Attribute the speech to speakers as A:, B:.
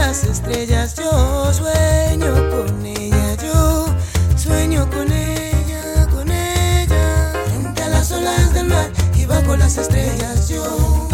A: las estrellas, yo sueño con ella, yo sueño con ella, frente a las olas del mar y bajo las estrellas, yo